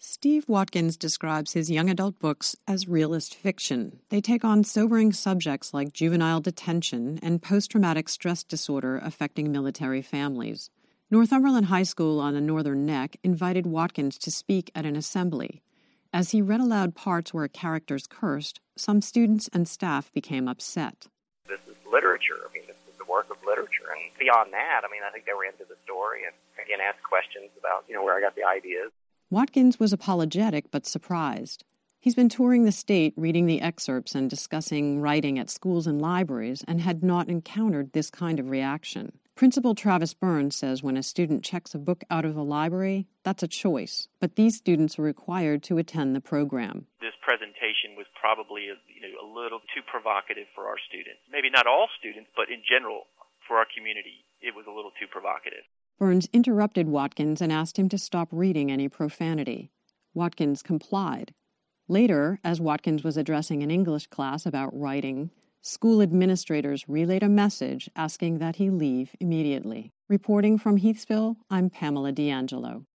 Steve Watkins describes his young adult books as realist fiction. They take on sobering subjects like juvenile detention and post-traumatic stress disorder affecting military families. Northumberland High School on the Northern Neck invited Watkins to speak at an assembly. As he read aloud parts where characters cursed, some students and staff became upset. This is literature. I mean, this is the work of literature. And beyond that, I think they were into the story and, again, asked questions about, where I got the ideas. Watkins was apologetic but surprised. He's been touring the state, reading the excerpts and discussing writing at schools and libraries, and had not encountered this kind of reaction. Principal Travis Burns says when a student checks a book out of the library, that's a choice, but these students are required to attend the program. This presentation was probably a little too provocative for our students. Maybe not all students, but in general, for our community, it was a little too provocative. Burns interrupted Watkins and asked him to stop reading any profanity. Watkins complied. Later, as Watkins was addressing an English class about writing, school administrators relayed a message asking that he leave immediately. Reporting from Heathsville, I'm Pamela D'Angelo.